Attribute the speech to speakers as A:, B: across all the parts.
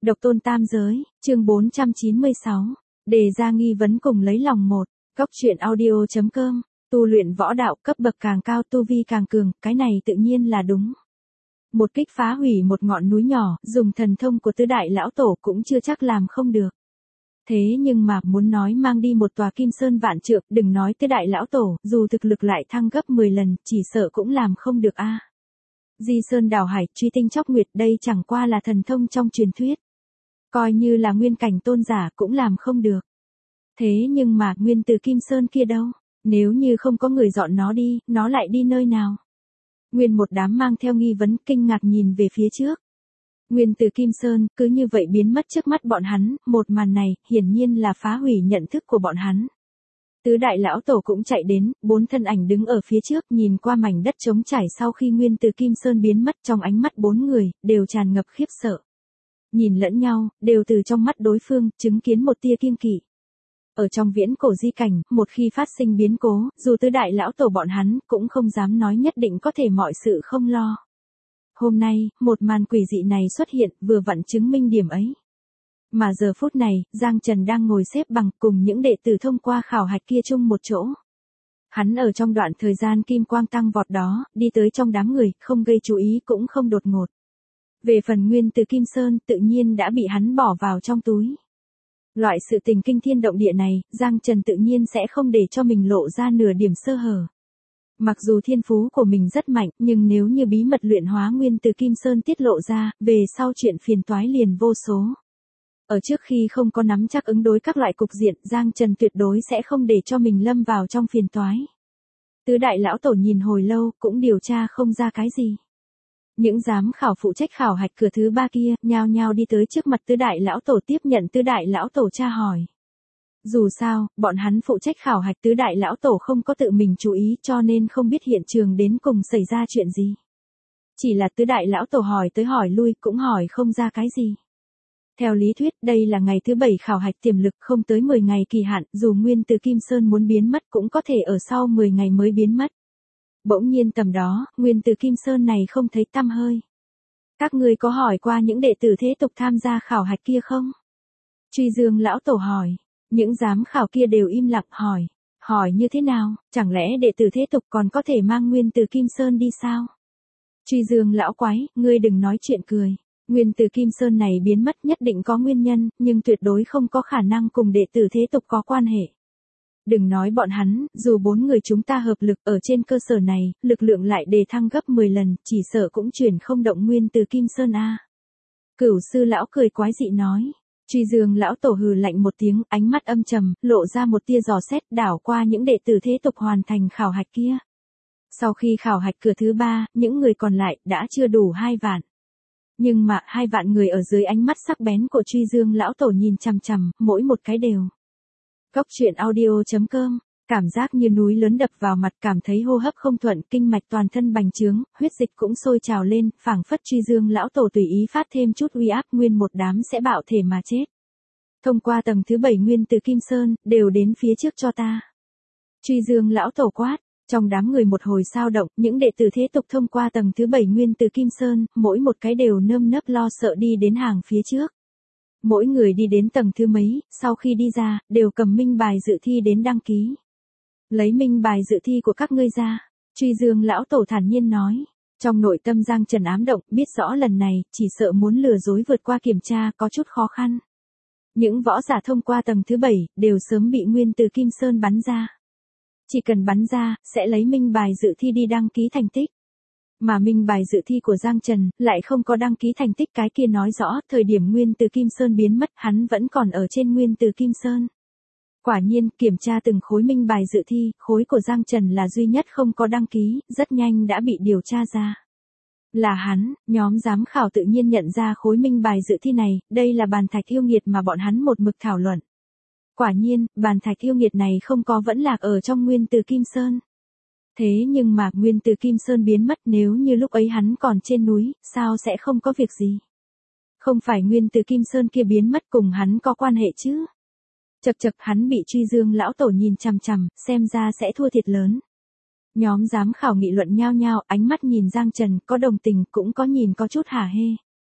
A: Độc tôn tam giới, chương 496. Đề ra nghi vấn cùng lấy lòng một. Góc truyện audio.com. Tu luyện võ đạo cấp bậc càng cao tu vi càng cường, cái này tự nhiên là đúng. Một kích phá hủy một ngọn núi nhỏ, dùng thần thông của tứ đại lão tổ cũng chưa chắc làm không được. Thế nhưng mà muốn nói mang đi một tòa kim sơn vạn trượng, đừng nói tứ đại lão tổ, dù thực lực lại thăng gấp 10 lần, chỉ sợ cũng làm không được a. Di sơn đảo hải, truy tinh chóc nguyệt, đây chẳng qua là thần thông trong truyền thuyết. Coi như là nguyên cảnh tôn giả cũng làm không được. Thế nhưng mà nguyên từ kim sơn kia đâu? Nếu như không có người dọn nó đi, nó lại đi nơi nào? Nguyên một đám mang theo nghi vấn kinh ngạc nhìn về phía trước. Nguyên từ kim sơn, cứ như vậy biến mất trước mắt bọn hắn, một màn này, hiển nhiên là phá hủy nhận thức của bọn hắn. Tứ đại lão tổ cũng chạy đến, 4 thân ảnh đứng ở phía trước, nhìn qua mảnh đất trống trải sau khi nguyên từ kim sơn biến mất, trong ánh mắt 4 người, đều tràn ngập khiếp sợ. Nhìn lẫn nhau, đều từ trong mắt đối phương, chứng kiến một tia kiêng kỵ. Ở trong viễn cổ di cảnh, một khi phát sinh biến cố, dù tứ đại lão tổ bọn hắn, cũng không dám nói nhất định có thể mọi sự không lo. Hôm nay, một màn quỷ dị này xuất hiện, vừa vặn chứng minh điểm ấy. Mà giờ phút này, Giang Trần đang ngồi xếp bằng cùng những đệ tử thông qua khảo hạch kia chung một chỗ. Hắn ở trong đoạn thời gian kim quang tăng vọt đó, đi tới trong đám người, không gây chú ý cũng không đột ngột. Về phần nguyên từ kim sơn, tự nhiên đã bị hắn bỏ vào trong túi. Loại sự tình kinh thiên động địa này, Giang Trần tự nhiên sẽ không để cho mình lộ ra nửa điểm sơ hở. Mặc dù thiên phú của mình rất mạnh, nhưng nếu như bí mật luyện hóa nguyên từ kim sơn tiết lộ ra, về sau chuyện phiền toái liền vô số. Ở trước khi không có nắm chắc ứng đối các loại cục diện, Giang Trần tuyệt đối sẽ không để cho mình lâm vào trong phiền toái. Tứ đại lão tổ nhìn hồi lâu, cũng điều tra không ra cái gì. Những giám khảo phụ trách khảo hạch cửa thứ 3 kia, nhao nhao đi tới trước mặt tứ đại lão tổ tiếp nhận tứ đại lão tổ tra hỏi. Dù sao, bọn hắn phụ trách khảo hạch tứ đại lão tổ không có tự mình chú ý cho nên không biết hiện trường đến cùng xảy ra chuyện gì. Chỉ là tứ đại lão tổ hỏi tới hỏi lui cũng hỏi không ra cái gì. Theo lý thuyết, đây là ngày thứ 7 khảo hạch tiềm lực không tới 10 ngày kỳ hạn, dù nguyên từ Kim Sơn muốn biến mất cũng có thể ở sau 10 ngày mới biến mất. Bỗng nhiên tầm đó, nguyên từ Kim Sơn này không thấy tăm hơi. Các ngươi có hỏi qua những đệ tử thế tục tham gia khảo hạch kia không? Truy Dương lão tổ hỏi. Những giám khảo kia đều im lặng hỏi. Hỏi như thế nào, chẳng lẽ đệ tử thế tục còn có thể mang nguyên từ Kim Sơn đi sao? Truy Dương lão quái, ngươi đừng nói chuyện cười. Nguyên từ Kim Sơn này biến mất nhất định có nguyên nhân, nhưng tuyệt đối không có khả năng cùng đệ tử thế tục có quan hệ. Đừng nói bọn hắn, dù 4 người chúng ta hợp lực ở trên cơ sở này, lực lượng lại đề thăng gấp 10 lần, chỉ sợ cũng chuyển không động nguyên từ Kim Sơn a. Cửu sư lão cười quái dị nói. Truy Dương lão tổ hừ lạnh một tiếng, ánh mắt âm trầm, lộ ra một tia dò xét đảo qua những đệ tử thế tục hoàn thành khảo hạch kia. Sau khi khảo hạch cửa thứ 3, những người còn lại đã chưa đủ 2 vạn. Nhưng mà 2 vạn người ở dưới ánh mắt sắc bén của Truy Dương lão tổ nhìn chằm chằm, mỗi một cái đều. Góc truyện audio.com, cảm giác như núi lớn đập vào mặt, cảm thấy hô hấp không thuận, kinh mạch toàn thân bành trướng, huyết dịch cũng sôi trào lên, phảng phất Truy Dương lão tổ tùy ý phát thêm chút uy áp, nguyên một đám sẽ bạo thể mà chết. Thông qua tầng thứ 7 nguyên từ Kim Sơn, đều đến phía trước cho ta. Truy Dương lão tổ quát, trong đám người một hồi sao động, những đệ tử thế tục thông qua tầng thứ 7 nguyên từ Kim Sơn, mỗi một cái đều nơm nớp lo sợ đi đến hàng phía trước. Mỗi người đi đến tầng thứ mấy, sau khi đi ra, đều cầm minh bài dự thi đến đăng ký. Lấy minh bài dự thi của các ngươi ra, Truy Dương lão tổ thản nhiên nói. Trong nội tâm Giang Trần ám động, biết rõ lần này, chỉ sợ muốn lừa dối vượt qua kiểm tra có chút khó khăn. Những võ giả thông qua tầng thứ 7, đều sớm bị nguyên từ Kim Sơn bắn ra. Chỉ cần bắn ra, sẽ lấy minh bài dự thi đi đăng ký thành tích. Mà minh bài dự thi của Giang Trần, lại không có đăng ký thành tích, cái kia nói rõ, thời điểm nguyên từ Kim Sơn biến mất, hắn vẫn còn ở trên nguyên từ Kim Sơn. Quả nhiên, kiểm tra từng khối minh bài dự thi, khối của Giang Trần là duy nhất không có đăng ký, rất nhanh đã bị điều tra ra. Là hắn, nhóm giám khảo tự nhiên nhận ra khối minh bài dự thi này, đây là bàn thạch yêu nghiệt mà bọn hắn một mực thảo luận. Quả nhiên, bàn thạch yêu nghiệt này không có vẫn lạc ở trong nguyên từ Kim Sơn. Thế nhưng mà nguyên từ Kim Sơn biến mất, nếu như lúc ấy hắn còn trên núi, sao sẽ không có việc gì? Không phải nguyên từ Kim Sơn kia biến mất cùng hắn có quan hệ chứ? Chậc chậc, hắn bị Truy Dương lão tổ nhìn chằm chằm, xem ra sẽ thua thiệt lớn. Nhóm giám khảo nghị luận nhao nhao, ánh mắt nhìn Giang Trần, có đồng tình cũng có nhìn có chút hả hê.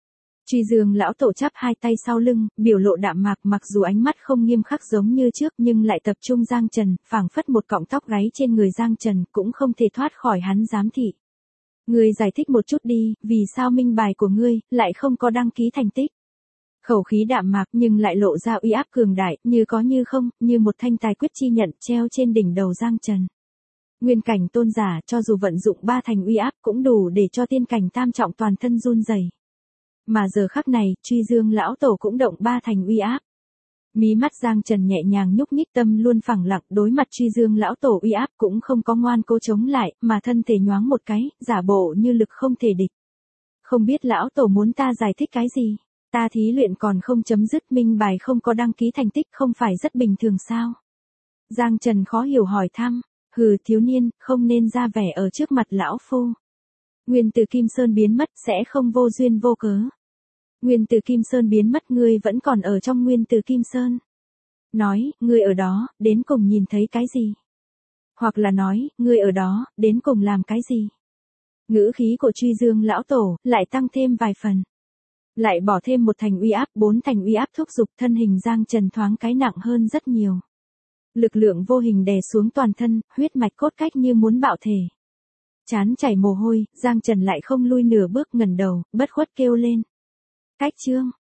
A: Truy Dương lão tổ chắp hai tay sau lưng, biểu lộ đạm mạc, mặc dù ánh mắt không nghiêm khắc giống như trước nhưng lại tập trung Giang Trần, phảng phất một cọng tóc gáy trên người Giang Trần cũng không thể thoát khỏi hắn giám thị. Ngươi giải thích một chút đi, vì sao minh bài của ngươi lại không có đăng ký thành tích? Khẩu khí đạm mạc nhưng lại lộ ra uy áp cường đại, như có như không, như một thanh tài quyết chi nhận treo trên đỉnh đầu Giang Trần. Nguyên cảnh tôn giả cho dù vận dụng 3 thành uy áp cũng đủ để cho tiên cảnh tam trọng toàn thân run rẩy. Mà giờ khắc này, Truy Dương lão tổ cũng động 3 thành uy áp. Mí mắt Giang Trần nhẹ nhàng nhúc nhích, tâm luôn phẳng lặng, đối mặt Truy Dương lão tổ uy áp cũng không có ngoan cố chống lại, mà thân thể nhoáng một cái, giả bộ như lực không thể địch. Không biết lão tổ muốn ta giải thích cái gì? Ta thí luyện còn không chấm dứt, minh bài không có đăng ký thành tích không phải rất bình thường sao? Giang Trần khó hiểu hỏi thăm. Hừ, thiếu niên, không nên ra vẻ ở trước mặt lão phu. Nguyên Tử Kim Sơn biến mất sẽ không vô duyên vô cớ. Nguyên Tử Kim Sơn biến mất, ngươi vẫn còn ở trong Nguyên Tử Kim Sơn. Nói, ngươi ở đó, đến cùng nhìn thấy cái gì? Hoặc là nói, ngươi ở đó, đến cùng làm cái gì? Ngữ khí của Truy Dương lão tổ lại tăng thêm vài phần. Lại bỏ thêm 1 thành uy áp, 4 thành uy áp thúc giục, thân hình Giang Trần thoáng cái nặng hơn rất nhiều. Lực lượng vô hình đè xuống toàn thân, huyết mạch cốt cách như muốn bạo thể. Chán chảy mồ hôi, Giang Trần lại không lui nửa bước, ngẩng đầu, bất khuất kêu lên. Cách chương.